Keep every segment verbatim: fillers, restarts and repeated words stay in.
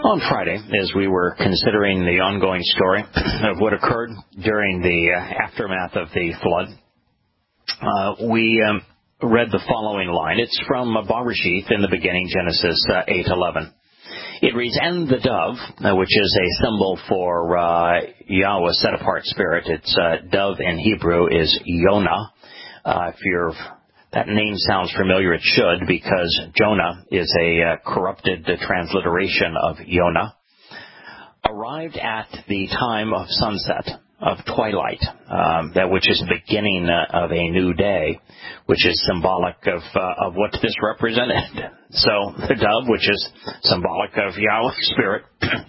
On Friday, as we were considering the ongoing story of what occurred during the uh, aftermath of the flood, uh, we um, read the following line. It's from uh, Bereshith in the beginning, Genesis uh, eight eleven. It reads, "And the dove," uh, which is a symbol for uh, Yahweh's set-apart spirit. It's uh, dove in Hebrew is Yonah. Uh, if you're That name sounds familiar. It should, because Jonah is a uh, corrupted uh, transliteration of Yonah. Arrived at the time of sunset, of twilight, um, that which is the beginning uh, of a new day, which is symbolic of uh, of what this represented. So the dove, which is symbolic of Yahweh's Spirit,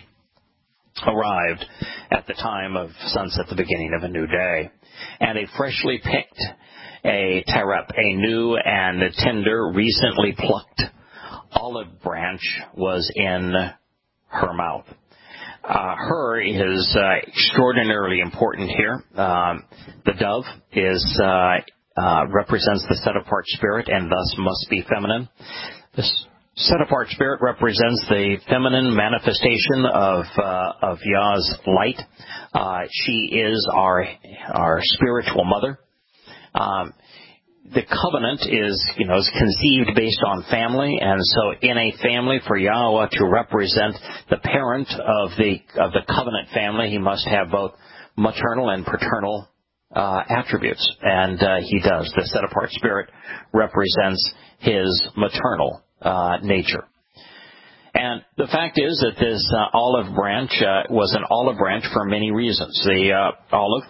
arrived at the time of sunset, the beginning of a new day, and a freshly picked A terep, a new and tender, recently plucked olive branch was in her mouth. Uh, her is uh, extraordinarily important here. Um, the dove is uh, uh, represents the set-apart spirit and thus must be feminine. This set-apart spirit represents the feminine manifestation of uh, of Yah's light. Uh, she is our our spiritual mother. Um, the covenant is, you know, is conceived based on family, and so in a family, for Yahweh to represent the parent of the of the covenant family, he must have both maternal and paternal uh, attributes, and uh, he does. The set-apart spirit represents his maternal uh, nature. And the fact is that this uh, olive branch uh, was an olive branch for many reasons. The uh, olive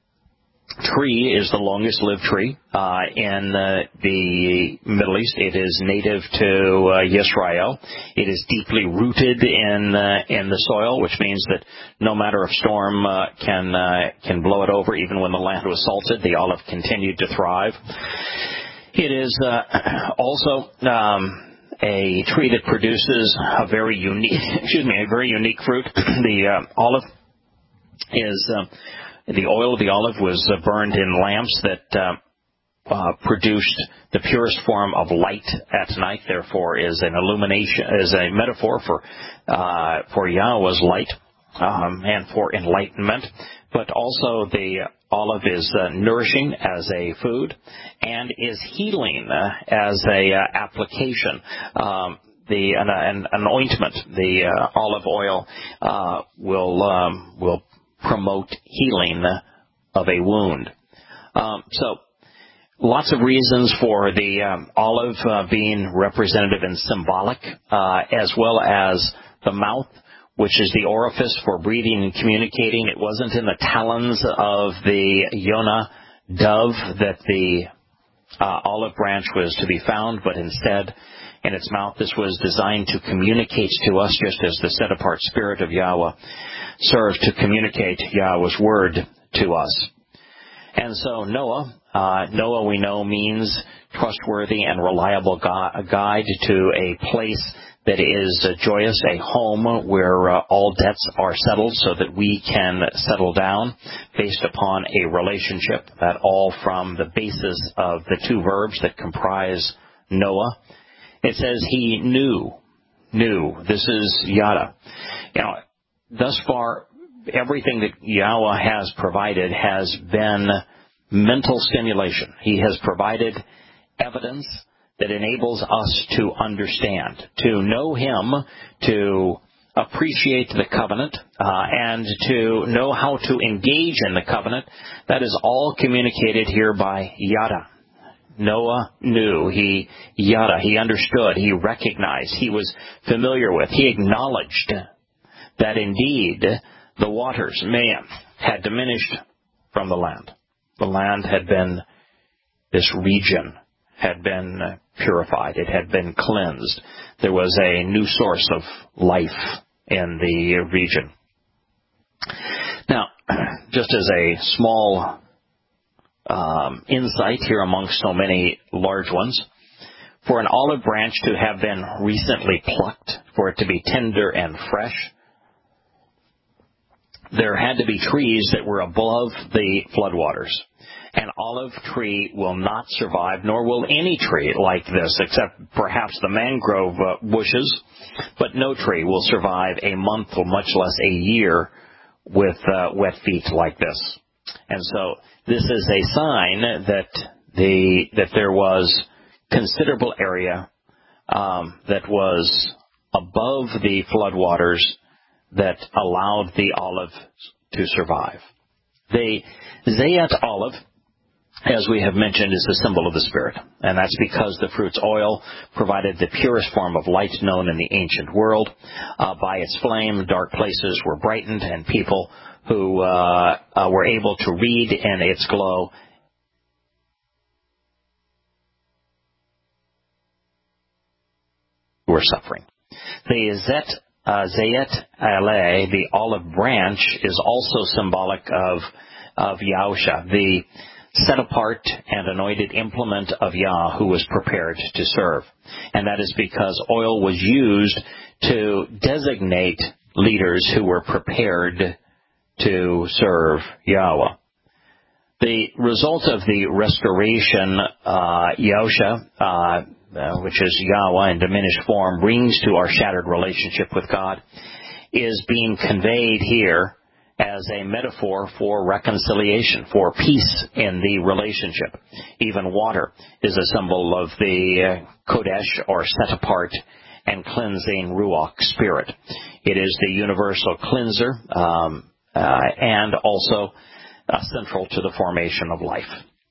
tree is the longest-lived tree uh, in uh, the Middle East. It is native to uh, Yisrael. It is deeply rooted in uh, in the soil, which means that no matter if storm uh, can uh, can blow it over, even when the land was salted, the olive continued to thrive. It is uh, also um, a tree that produces a very unique, excuse me, a very unique fruit. The uh, olive is uh, The oil of the olive was uh, burned in lamps that uh, uh, produced the purest form of light at night. Therefore, is an illumination, is a metaphor for uh, for Yahweh's light um, and for enlightenment. But also, the olive is uh, nourishing as a food and is healing uh, as a uh, application. Um, the an, an, an ointment, the uh, olive oil uh, will um, will promote healing of a wound. Um, so, lots of reasons for the um, olive uh, being representative and symbolic, uh, as well as the mouth, which is the orifice for breathing and communicating. It wasn't in the talons of the Yonah dove that the uh, olive branch was to be found, but instead in its mouth. This was designed to communicate to us, just as the set-apart spirit of Yahweh served to communicate Yahweh's word to us. And so Noah, uh, Noah we know means trustworthy and reliable gu- guide to a place that is uh, joyous, a home where uh, all debts are settled so that we can settle down based upon a relationship, that all from the basis of the two verbs that comprise Noah. It says he knew, knew. This is yada. You know, thus far, everything that Yahweh has provided has been mental stimulation. He has provided evidence that enables us to understand, to know Him, to appreciate the covenant, uh, and to know how to engage in the covenant. That is all communicated here by yada. Noah knew, he, yada, he understood, he recognized, he was familiar with, he acknowledged that indeed the waters, man, had diminished from the land. The land had been, this region had been purified, it had been cleansed. There was a new source of life in the region. Now, just as a small Um, insight here amongst so many large ones, for an olive branch to have been recently plucked, for it to be tender and fresh, there had to be trees that were above the floodwaters. An olive tree will not survive, nor will any tree like this, except perhaps the mangrove uh, bushes, but no tree will survive a month or much less a year with uh, wet feet like this. And so this is a sign that the that there was considerable area um, that was above the floodwaters that allowed the olive to survive. The Zayat olive, as we have mentioned, is the symbol of the Spirit, and that's because the fruit's oil provided the purest form of light known in the ancient world. Uh, by its flame, dark places were brightened, and people who uh, uh, were able to read in its glow were suffering. The Zet, uh, Zayet Ale, the olive branch, is also symbolic of, of Yahusha, the set-apart and anointed implement of Yah who was prepared to serve. And that is because oil was used to designate leaders who were prepared to serve Yahweh. The result of the restoration, uh, Yahusha, uh, uh, which is Yahweh in diminished form, brings to our shattered relationship with God, is being conveyed here as a metaphor for reconciliation, for peace in the relationship. Even water is a symbol of the uh, Kodesh, or set apart and cleansing Ruach spirit. It is the universal cleanser um, uh, and also uh, central to the formation of life.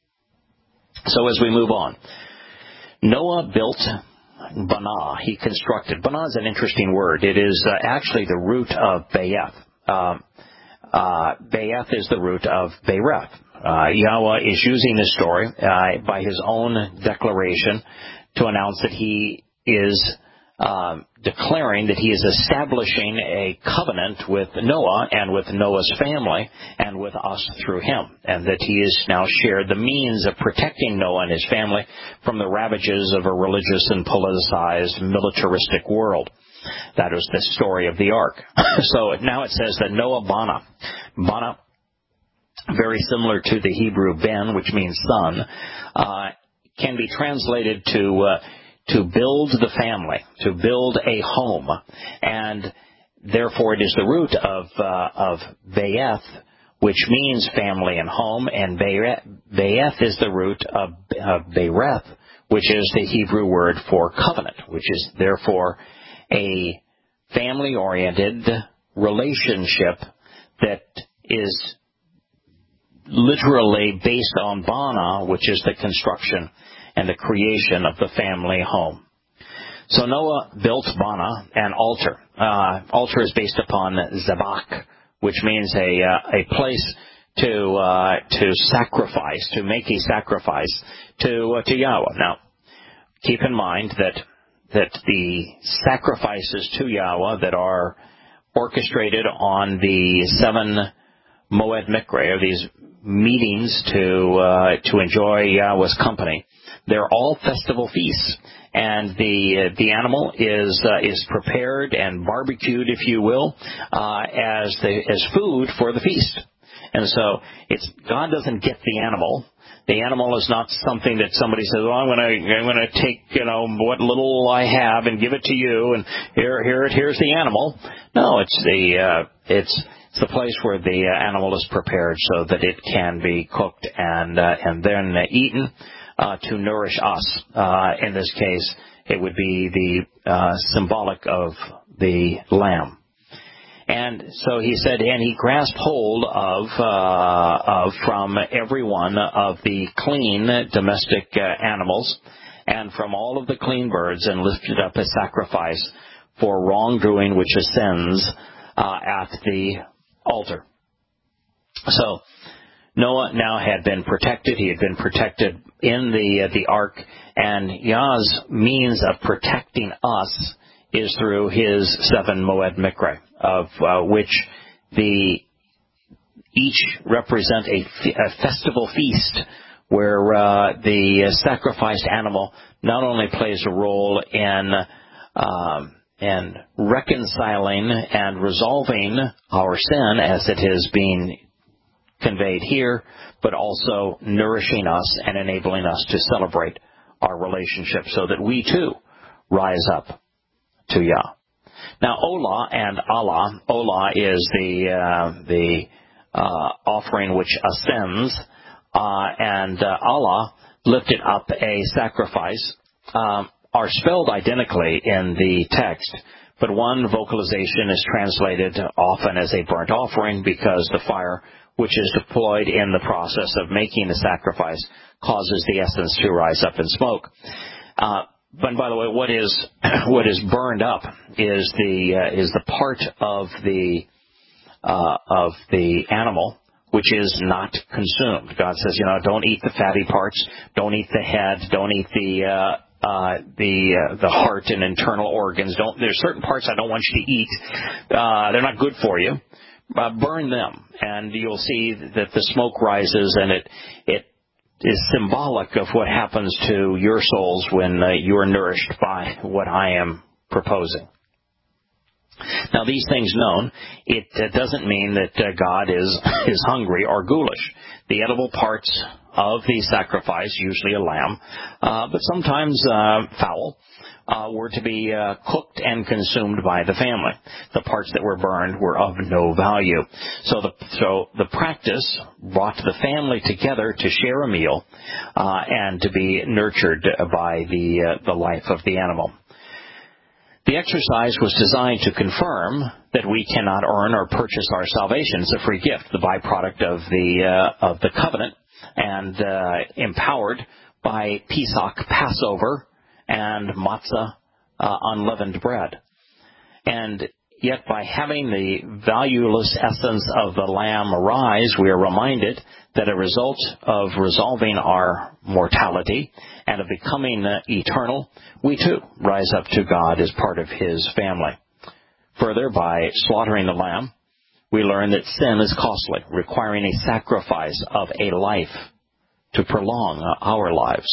So as we move on, Noah built Banah. He constructed. Banah is an interesting word. It is uh, actually the root of Bayeth. Um, Uh, Bayeth is the root of Bereth. Uh, Yahweh is using this story uh, by his own declaration to announce that he is um, declaring that he is establishing a covenant with Noah and with Noah's family and with us through him, and that he has now shared the means of protecting Noah and his family from the ravages of a religious and politicized militaristic world. That was the story of the ark. So now it says that Noah Bana. Bana, very similar to the Hebrew Ben, which means son, uh, can be translated to uh, to build the family, to build a home. And therefore it is the root of uh, of Bayeth, which means family and home, and Bayeth is the root of, of Bereth, which is the Hebrew word for covenant, which is therefore a family-oriented relationship that is literally based on Bana, which is the construction and the creation of the family home. So Noah built Bana, an altar. Uh, altar is based upon Zabak, which means a uh, a place to uh, to sacrifice, to make a sacrifice to uh, to Yahweh. Now, keep in mind that that the sacrifices to Yahweh that are orchestrated on the seven Moed Mikre, or these meetings to uh, to enjoy Yahweh's company, they're all festival feasts, and the uh, the animal is uh, is prepared and barbecued, if you will, uh, as the as food for the feast. And so it's God doesn't get the animal. The animal is not something that somebody says, "Well, I'm going to I'm going to take you know what little I have and give it to you, and here here here's the animal." No, it's the uh, it's it's the place where the uh, animal is prepared so that it can be cooked and uh, and then uh, eaten uh, to nourish us. Uh, in this case, it would be the uh, symbolic of the lamb. And so he said, and he grasped hold of, uh, of from every one of the clean domestic uh, animals and from all of the clean birds, and lifted up a sacrifice for wrongdoing which ascends uh, at the altar. So Noah now had been protected. He had been protected in the uh, the ark, and Yah's means of protecting us is through his seven Moed Mikre, of uh, which the each represent a, f- a festival feast where uh, the sacrificed animal not only plays a role in um, in reconciling and resolving our sin as it is being conveyed here, but also nourishing us and enabling us to celebrate our relationship so that we too rise up to Yah. Now, Olah and Allah, Olah is the uh, the uh, offering which ascends, uh, and uh, Allah lifted up a sacrifice, um, are spelled identically in the text, but one vocalization is translated often as a burnt offering because the fire which is deployed in the process of making the sacrifice causes the essence to rise up in smoke. Uh, but by the way, what is what is burned up is the uh, is the part of the uh, of the animal which is not consumed. God says, you know, don't eat the fatty parts, don't eat the head, don't eat the uh, uh, the uh, the heart and internal organs. Don't. There's certain parts I don't want you to eat. Uh, they're not good for you. Uh, burn them, and you'll see that the smoke rises, and it it is symbolic of what happens to your souls when uh, you are nourished by what I am proposing. Now, these things known, it uh, doesn't mean that uh, God is is hungry or ghoulish. The edible parts of the sacrifice, usually a lamb, uh, but sometimes uh, fowl, uh, were to be uh, cooked and consumed by the family. The parts that were burned were of no value. So the so the practice brought the family together to share a meal uh, and to be nurtured by the uh, the life of the animal. The exercise was designed to confirm that we cannot earn or purchase our salvation. It's a free gift, the byproduct of the uh, of the covenant, and uh, empowered by Pesach, Passover, and matzah, uh, unleavened bread. And yet by having the valueless essence of the lamb arise, we are reminded that a result of resolving our mortality and of becoming uh, eternal, we too rise up to God as part of His family. Further, by slaughtering the lamb, we learn that sin is costly, requiring a sacrifice of a life to prolong uh, our lives.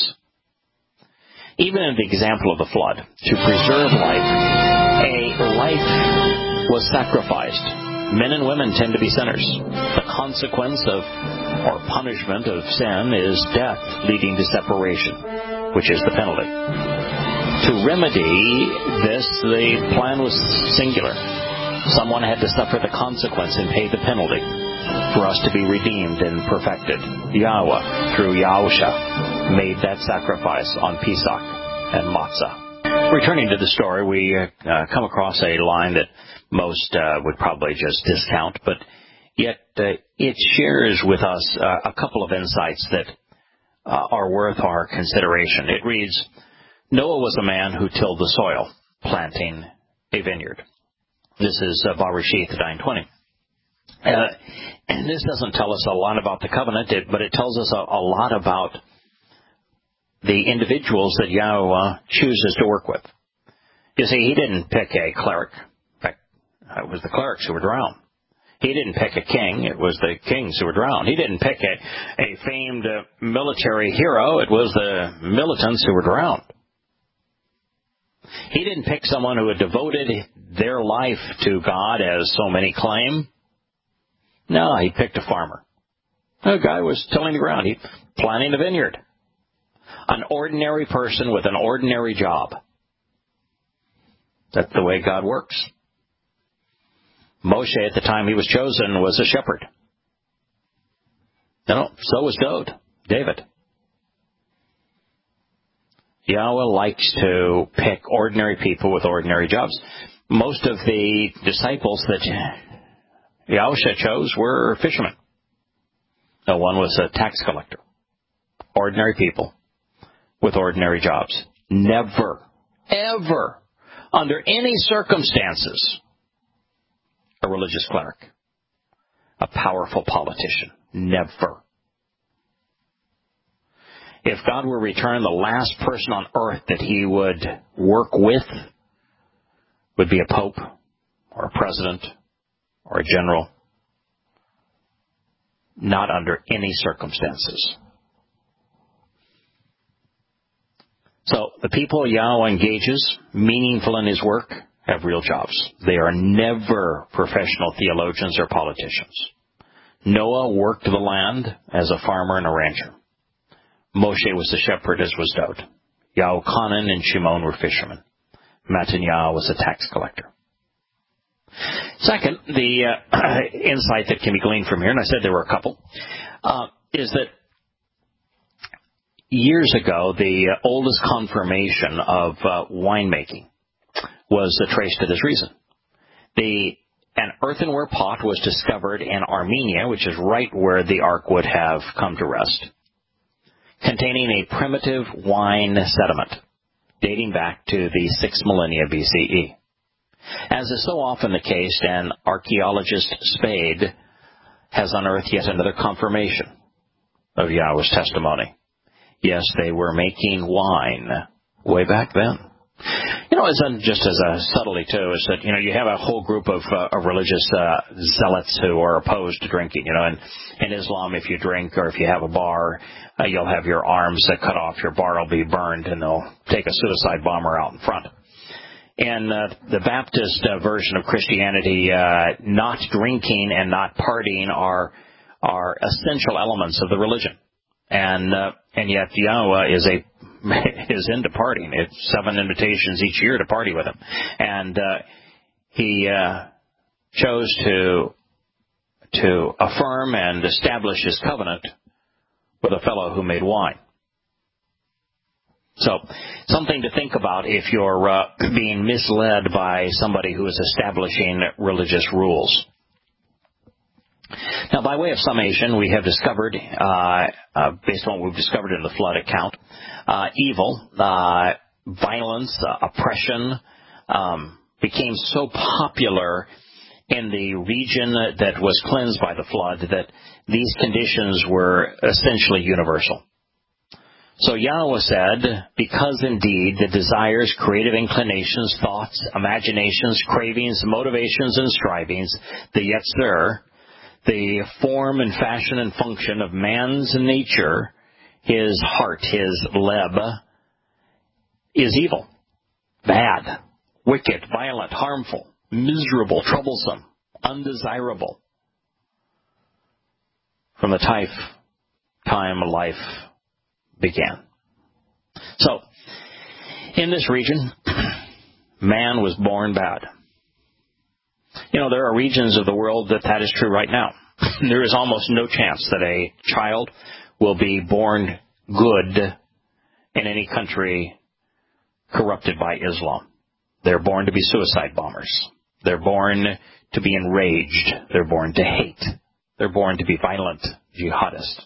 Even in the example of the flood, to preserve life, a life was sacrificed. Men and women tend to be sinners. The consequence of or punishment of sin is death, leading to separation, which is the penalty. To remedy this, the plan was singular. Someone had to suffer the consequence and pay the penalty for us to be redeemed and perfected. Yahweh, through Yahusha, made that sacrifice on Pesach and Matzah. Returning to the story, we uh, come across a line that most uh, would probably just discount, but yet uh, it shares with us uh, a couple of insights that uh, are worth our consideration. It reads, Noah was a man who tilled the soil, planting a vineyard. This is uh, Bereshith nine twenty. Uh, and this doesn't tell us a lot about the covenant, it, but it tells us a, a lot about the individuals that Yahweh chooses to work with. You see, He didn't pick a cleric. In fact, it was the clerics who were drowned. He didn't pick a king. It was the kings who were drowned. He didn't pick a, a famed uh, military hero. It was the militants who were drowned. He didn't pick someone who had devoted their life to God, as so many claim. No, he picked a farmer. A guy was tilling the ground. He planting a vineyard. An ordinary person with an ordinary job. That's the way God works. Moshe, at the time he was chosen, was a shepherd. No, so was Dode, David. Yahweh likes to pick ordinary people with ordinary jobs. Most of the disciples that Yahusha chose were fishermen. No, one was a tax collector. Ordinary people with ordinary jobs. Never, ever, under any circumstances, a religious cleric, a powerful politician. Never. If God were to return, the last person on earth that He would work with would be a pope or a president or a general. Not under any circumstances. So the people Yahweh engages, meaningful in His work, have real jobs. They are never professional theologians or politicians. Noah worked the land as a farmer and a rancher. Moshe was the shepherd, as was Dod. Yaochanan and Shimon were fishermen. Mattaniah was a tax collector. Second, the uh, insight that can be gleaned from here, and I said there were a couple, uh, is that years ago, the uh, oldest confirmation of uh, winemaking was uh, traced to this reason. The An earthenware pot was discovered in Armenia, which is right where the ark would have come to rest, containing a primitive wine sediment dating back to the sixth millennia B C E. As is so often the case, an archaeologist Spade has unearthed yet another confirmation of Yahweh's testimony. Yes, they were making wine way back then. You know, it's just as a subtlety, too, is that, you know, you have a whole group of, uh, of religious uh, zealots who are opposed to drinking. You know, and in Islam, if you drink or if you have a bar, uh, you'll have your arms uh, cut off, your bar will be burned, and they'll take a suicide bomber out in front. And uh, the Baptist uh, version of Christianity, uh, not drinking and not partying are are essential elements of the religion. And uh, and yet Yahweh is a is into partying. It's seven invitations each year to party with him. And uh, he uh, chose to to affirm and establish his covenant with a fellow who made wine. So, something to think about if you're uh, being misled by somebody who is establishing religious rules. Now, by way of summation, we have discovered, uh, uh, based on what we've discovered in the flood account, uh, evil, uh, violence, uh, oppression, um, became so popular in the region that was cleansed by the flood that these conditions were essentially universal. So Yahweh said, because indeed the desires, creative inclinations, thoughts, imaginations, cravings, motivations, and strivings, the Yetzer, the form and fashion and function of man's nature, his heart, his leb, is evil, bad, wicked, violent, harmful, miserable, troublesome, undesirable. From the time, time life began. So, in this region, man was born bad. You know, there are regions of the world that that is true right now. There is almost no chance that a child will be born good in any country corrupted by Islam. They're born to be suicide bombers. They're born to be enraged. They're born to hate. They're born to be violent jihadists.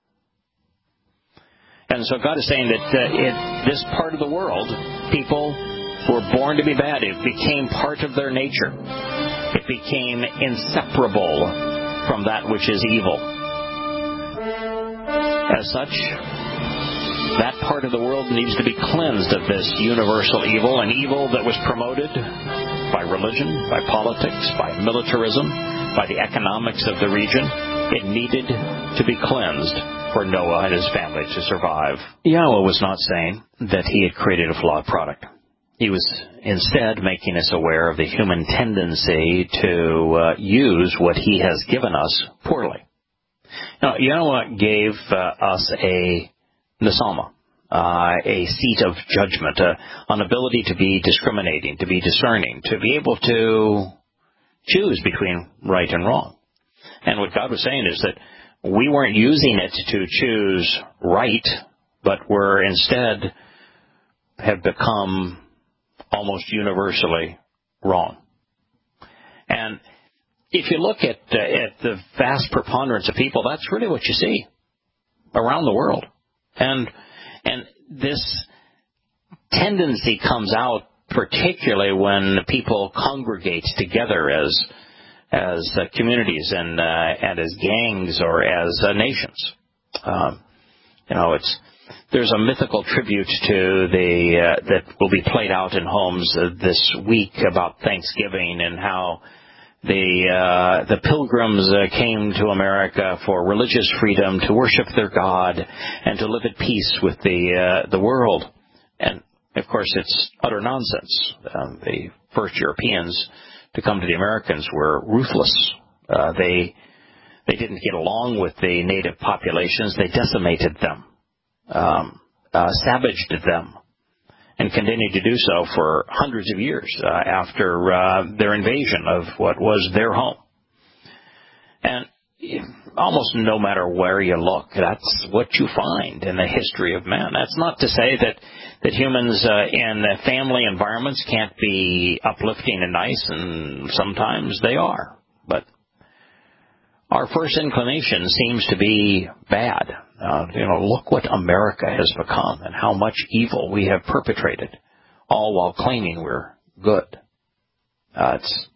And so God is saying that uh, in this part of the world, people were born to be bad. It became part of their nature. It became inseparable from that which is evil. As such, that part of the world needs to be cleansed of this universal evil, an evil that was promoted by religion, by politics, by militarism, by the economics of the region. It needed to be cleansed for Noah and his family to survive. Yahweh was not saying that he had created a flawed product. He was instead making us aware of the human tendency to uh, use what he has given us poorly. Now, Yahweh gave uh, us a nesama, uh, a seat of judgment, uh, an ability to be discriminating, to be discerning, to be able to choose between right and wrong. And what God was saying is that we weren't using it to choose right, but we're instead have become almost universally wrong. And if you look at, uh, at the vast preponderance of people, that's really what you see around the world. And and this tendency comes out particularly when people congregate together as as uh, communities and uh, and as gangs or as uh, nations. Um, you know, it's there's a mythical tribute to the uh, that will be played out in homes uh, this week about Thanksgiving and how the uh, the pilgrims uh, came to America for religious freedom, to worship their God, and to live at peace with the uh, the world. And of course, it's utter nonsense. Um, the first Europeans to come to the Americans were ruthless. Uh, they They didn't get along with the native populations. They decimated them, um, uh, savaged them, and continued to do so for hundreds of years uh, after uh, their invasion of what was their home. And almost no matter where you look, that's what you find in the history of man. That's not to say that, that humans uh, in family environments can't be uplifting and nice, and sometimes they are. But our first inclination seems to be bad. Uh, you know, look what America has become and how much evil we have perpetrated, all while claiming we're good. Uh, it's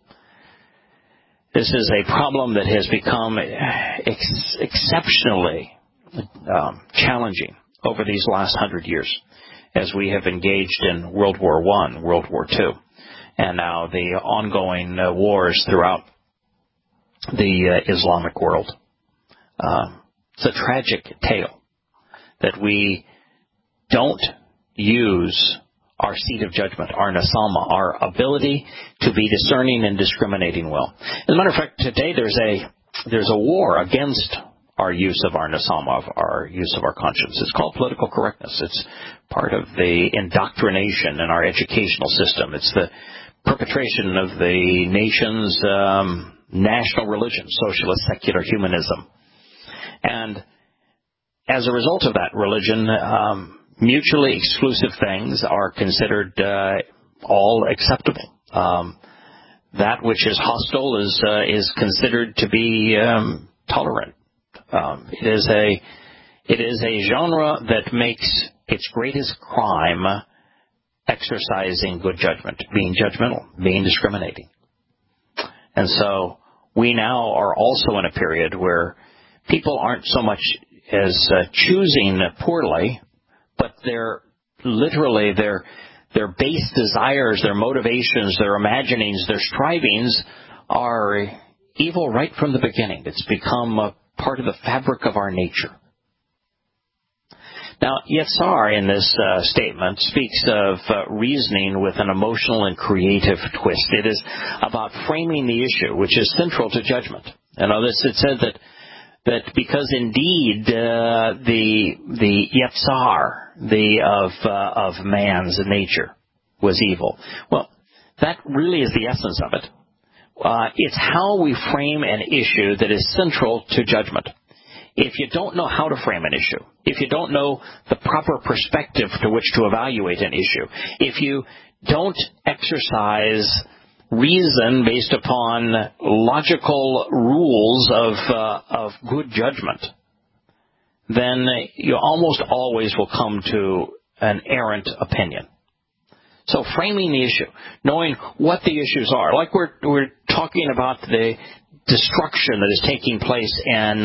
This is a problem that has become ex- exceptionally um, challenging over these last hundred years as we have engaged in World War One, World War Two, and now the ongoing uh, wars throughout the uh, Islamic world. Uh, it's a tragic tale that we don't use our seat of judgment, our nasama, our ability to be discerning and discriminating well. As a matter of fact, today there's a there's a war against our use of our nasama, of our use of our conscience. It's called political correctness. It's part of the indoctrination in our educational system. It's the perpetration of the nation's um, national religion, socialist secular humanism. And as a result of that religion, um, mutually exclusive things are considered uh, all acceptable. Um, that which is hostile is uh, is considered to be um, tolerant. Um, it is a it is a genre that makes its greatest crime exercising good judgment, being judgmental, being discriminating. And so we now are also in a period where people aren't so much as uh, choosing poorly, but they're literally their their base desires, their motivations, their imaginings, their strivings are evil right from the beginning. It's become a part of the fabric of our nature. Now, Yetzar in this uh, statement speaks of uh, reasoning with an emotional and creative twist. It is about framing the issue, which is central to judgment. And on this, it said that that because indeed uh, the the Yetzar, the of uh, of man's nature, was evil. Well, that really is the essence of it. Uh, it's how we frame an issue that is central to judgment. If you don't know how to frame an issue, if you don't know the proper perspective to which to evaluate an issue, if you don't exercise reason based upon logical rules of uh, of good judgment, then you almost always will come to an errant opinion. So framing the issue, knowing what the issues are, like we're we're talking about the destruction that is taking place in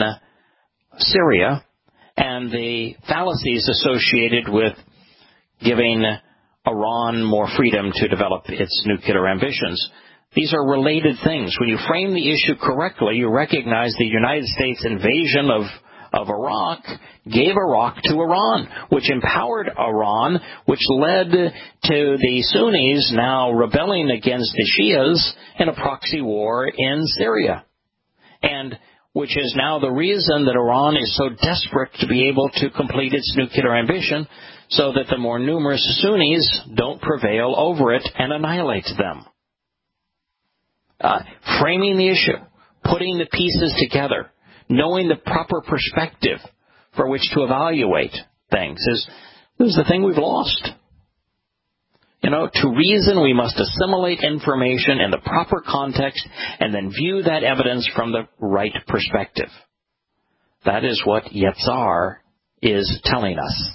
Syria and the fallacies associated with giving Iran more freedom to develop its nuclear ambitions. These are related things. When you frame the issue correctly, you recognize the United States invasion of, of Iraq gave Iraq to Iran, which empowered Iran, which led to the Sunnis now rebelling against the Shias in a proxy war in Syria. And which is now the reason that Iran is so desperate to be able to complete its nuclear ambition so that the more numerous Sunnis don't prevail over it and annihilate them. Uh, framing the issue, putting the pieces together, knowing the proper perspective for which to evaluate things is, is the thing we've lost. You know, to reason, we must assimilate information in the proper context and then view that evidence from the right perspective. That is what Yetzar is telling us.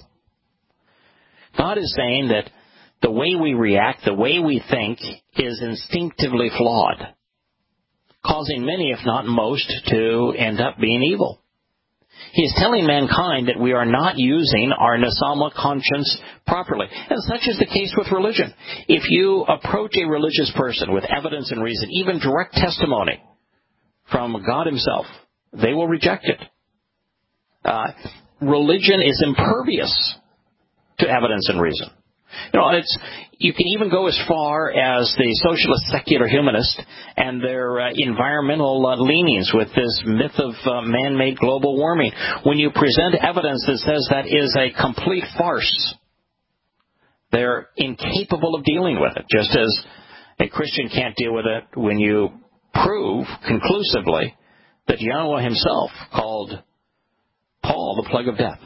God is saying that the way we react, the way we think, is instinctively flawed, causing many, if not most, to end up being evil. He is telling mankind that we are not using our nasama conscience properly. And such is the case with religion. If you approach a religious person with evidence and reason, even direct testimony from God himself, they will reject it. Uh, religion is impervious to evidence and reason. You know, it's, you can even go as far as the socialist secular humanist and their uh, environmental uh, leanings with this myth of uh, man-made global warming. When you present evidence that says that is a complete farce, they're incapable of dealing with it, just as a Christian can't deal with it when you prove conclusively that Yahweh himself called Paul the plague of death.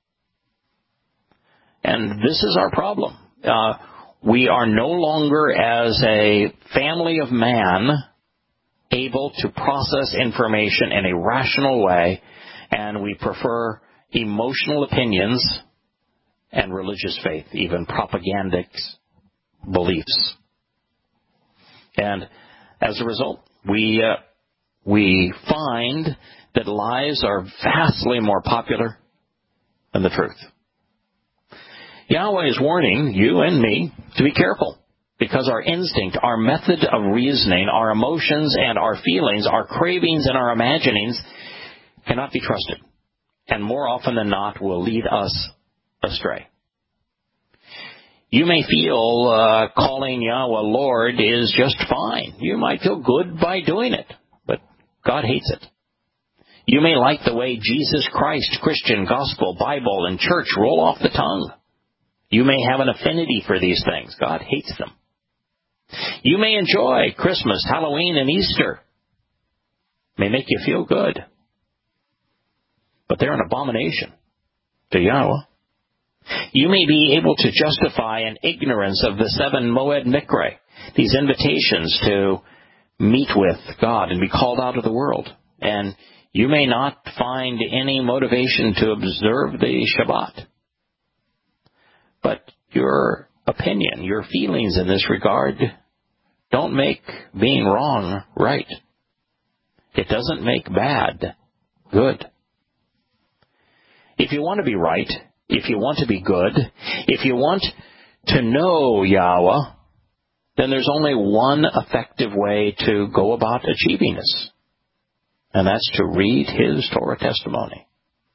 And this is our problem. Uh, we are no longer, as a family of man, able to process information in a rational way, and we prefer emotional opinions and religious faith, even propagandic beliefs. And as a result, we uh, we find that lies are vastly more popular than the truth. Yahweh is warning you and me to be careful, because our instinct, our method of reasoning, our emotions and our feelings, our cravings and our imaginings cannot be trusted, and more often than not will lead us astray. You may feel uh, calling Yahweh Lord is just fine. You might feel good by doing it, but God hates it. You may like the way Jesus Christ, Christian, gospel, Bible, and church roll off the tongue. You may have an affinity for these things. God hates them. You may enjoy Christmas, Halloween, and Easter. May make you feel good. But they're an abomination to Yahweh. You may be able to justify an ignorance of the seven Moed Mikre, these invitations to meet with God and be called out of the world. And you may not find any motivation to observe the Shabbat. But your opinion, your feelings in this regard don't make being wrong right. It doesn't make bad good. If you want to be right, if you want to be good, if you want to know Yahweh, then there's only one effective way to go about achieving this, and that's to read his Torah testimony,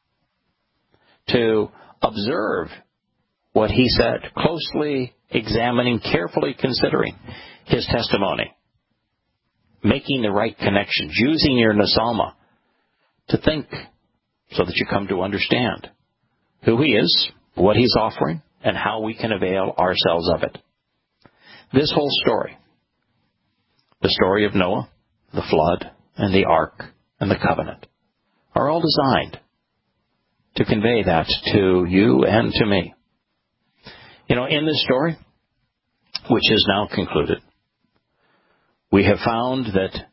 to observe what he said, closely examining, carefully considering his testimony, making the right connections, using your Nasama to think so that you come to understand who he is, what he's offering, and how we can avail ourselves of it. This whole story, the story of Noah, the flood, and the ark, and the covenant, are all designed to convey that to you and to me. You know, in this story, which is now concluded, we have found that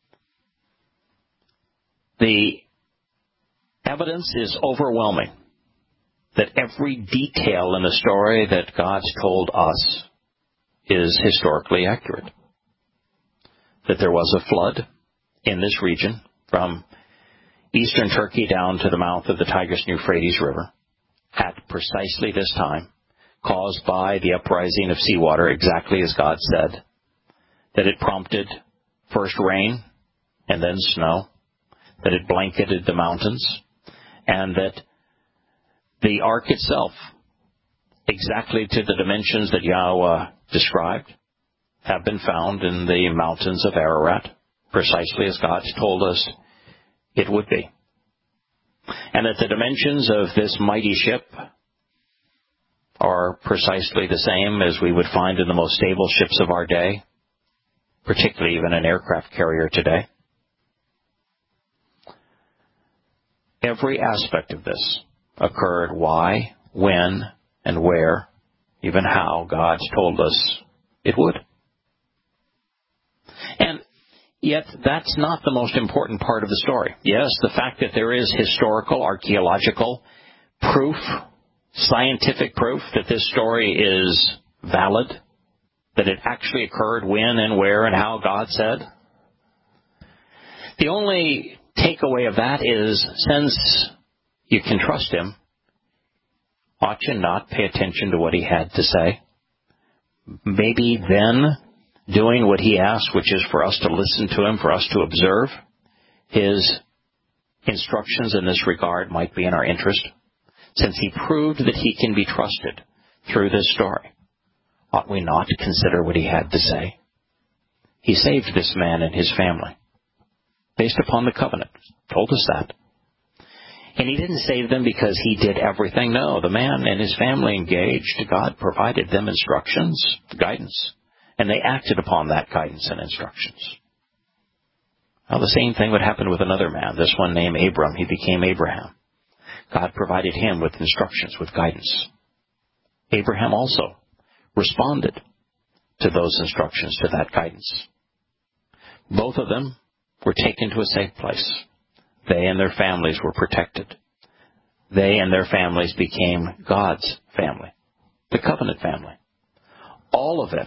the evidence is overwhelming that every detail in the story that God's told us is historically accurate. That there was a flood in this region from eastern Turkey down to the mouth of the Tigris and Euphrates River at precisely this time, caused by the uprising of seawater, exactly as God said, that it prompted first rain and then snow, that it blanketed the mountains, and that the ark itself, exactly to the dimensions that Yahweh described, have been found in the mountains of Ararat, precisely as God told us it would be. And that the dimensions of this mighty ship are precisely the same as we would find in the most stable ships of our day, particularly even an aircraft carrier today. Every aspect of this occurred why, when, and where, even how God told us it would. And yet that's not the most important part of the story. Yes, the fact that there is historical, archaeological proof, scientific proof that this story is valid, that it actually occurred when and where and how God said. The only takeaway of that is, since you can trust him, ought you not pay attention to what he had to say? Maybe then doing what he asked, which is for us to listen to him, for us to observe his instructions in this regard, might be in our interest, since he proved that he can be trusted through this story. Ought we not to consider what he had to say? He saved this man and his family based upon the covenant. Told us that. And he didn't save them because he did everything. No, the man and his family engaged. God provided them instructions, guidance, and they acted upon that guidance and instructions. Well, the same thing would happen with another man, this one named Abram. He became Abraham. God provided him with instructions, with guidance. Abraham also responded to those instructions, to that guidance. Both of them were taken to a safe place. They and their families were protected. They and their families became God's family, the covenant family. All of it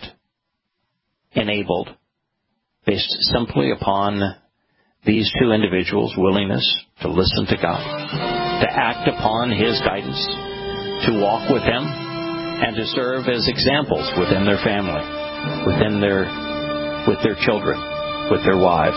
enabled based simply upon these two individuals' willingness to listen to God, to act upon His guidance, to walk with Him, and to serve as examples within their family, within their, with their children, with their wives.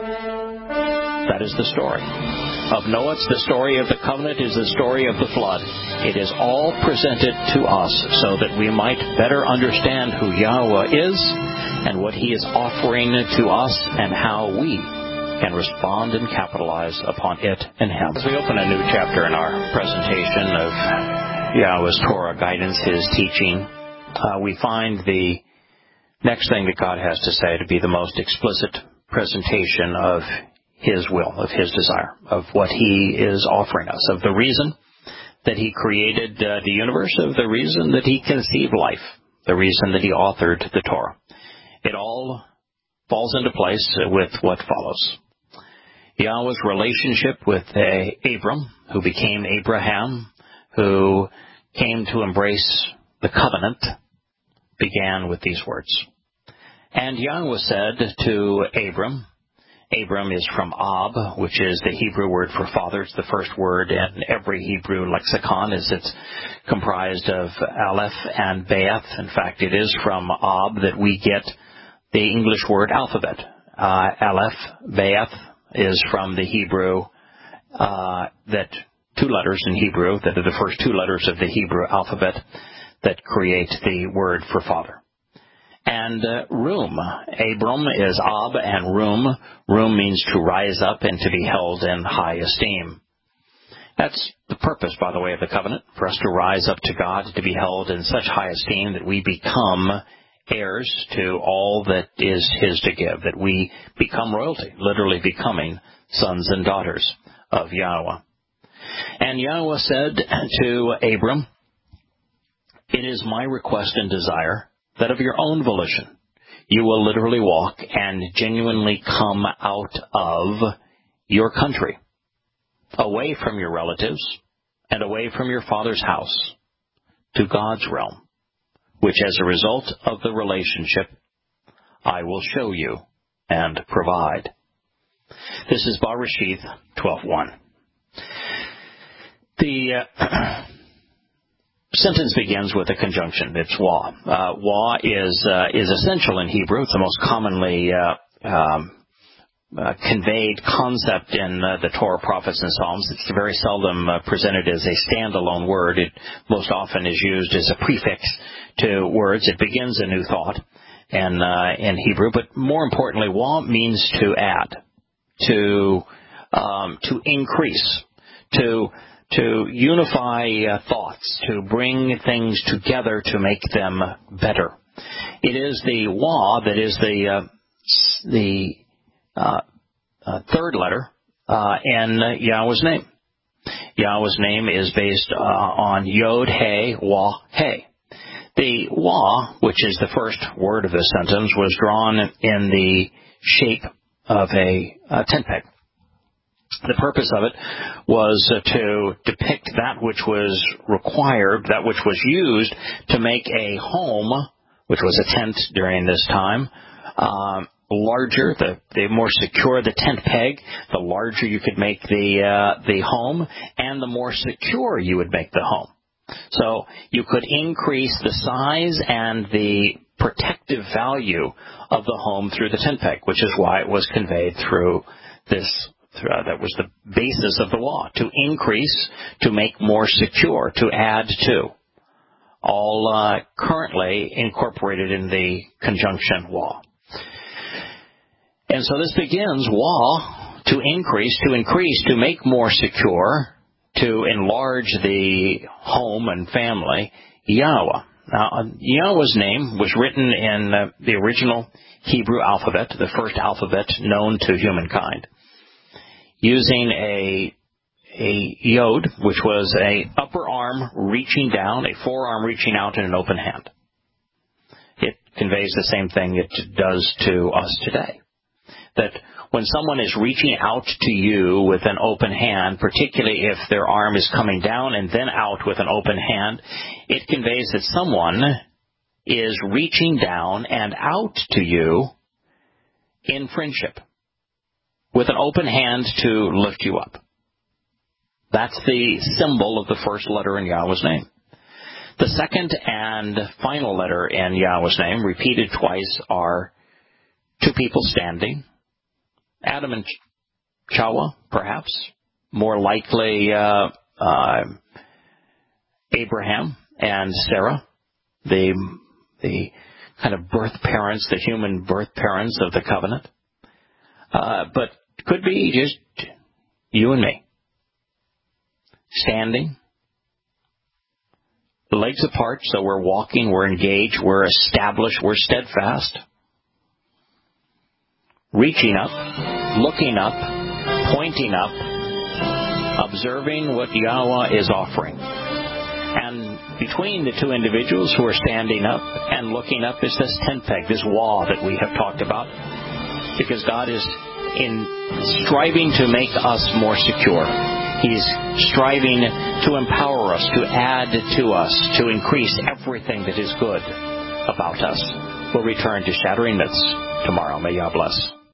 That is the story of Noah. It's the story of the covenant, is the story of the flood. It is all presented to us so that we might better understand who Yahweh is and what He is offering to us and how we can respond and capitalize upon it and Him. As we open a new chapter in our presentation of Yahweh's Torah guidance, His teaching, uh, we find the next thing that God has to say to be the most explicit presentation of His will, of His desire, of what He is offering us, of the reason that He created uh, the universe, of the reason that He conceived life, the reason that He authored the Torah. It all falls into place with what follows. Yahweh's relationship with uh, Abram, who became Abraham, who came to embrace the covenant, began with these words. And Yahweh said to Abram, Abram is from Ab, which is the Hebrew word for father. It's the first word in every Hebrew lexicon, as it's comprised of Aleph and Be'eth. In fact, it is from Ab that we get the English word alphabet. Uh, Aleph, Be'eth is from the Hebrew, uh, that two letters in Hebrew, that are the first two letters of the Hebrew alphabet that create the word for father. And uh, Rum, Abram is Ab, and Rum, Rum means to rise up and to be held in high esteem. That's the purpose, by the way, of the covenant, for us to rise up to God, to be held in such high esteem that we become heirs to all that is His to give, that we become royalty, literally becoming sons and daughters of Yahweh. And Yahweh said to Abram, it is my request and desire that of your own volition you will literally walk and genuinely come out of your country, away from your relatives and away from your father's house, to God's realm, which as a result of the relationship I will show you and provide. This is Bereshith twelve one. The uh, sentence begins with a conjunction. It's wa. Uh, wa is uh, is essential in Hebrew. It's the most commonly uh, um, uh, conveyed concept in uh, the Torah, prophets, and Psalms. It's very seldom uh, presented as a standalone word. It most often is used as a prefix to words. It begins a new thought in, uh, in Hebrew. But more importantly, wa means to add, to um, to increase, to to unify uh, thoughts, to bring things together to make them better. It is the wa that is the uh, the uh, uh, third letter uh, in uh, Yahweh's name. Yahweh's name is based uh, on Yod, He, Wah, He. The wa, which is the first word of this sentence, was drawn in the shape of a, a tent peg. The purpose of it was uh, to depict that which was required, that which was used to make a home, which was a tent during this time, um, larger, the, the more secure the tent peg, the larger you could make the uh, the home, and the more secure you would make the home. So you could increase the size and the protective value of the home through the tent peg, which is why it was conveyed through this. Uh, that was the basis of the law, to increase, to make more secure, to add to. all uh, currently incorporated in the conjunction wa. And so this begins wa, to increase, to increase, to make more secure, to enlarge the home and family, Yahweh. Now, Yahweh's name was written in uh, the original Hebrew alphabet, the first alphabet known to humankind, using a a yod, which was a upper arm reaching down, a forearm reaching out in an open hand. It conveys the same thing it does to us today. That when someone is reaching out to you with an open hand, particularly if their arm is coming down and then out with an open hand, it conveys that someone is reaching down and out to you in friendship, with an open hand to lift you up. That's the symbol of the first letter in Yahweh's name. The second and final letter in Yahweh's name, repeated twice, are two people standing. Adam and Chawah, perhaps. More likely, uh, uh, Abraham and Sarah, the, the kind of birth parents, the human birth parents of the covenant. Uh, but could be just you and me. Standing. Legs apart, so we're walking, we're engaged, we're established, we're steadfast. Reaching up, looking up, pointing up, observing what Yahweh is offering. And between the two individuals who are standing up and looking up is this tent peg, this wall that we have talked about. Because God is in striving to make us more secure. He's striving to empower us, to add to us, to increase everything that is good about us. We'll return to Shattering Myths tomorrow. May Yah bless.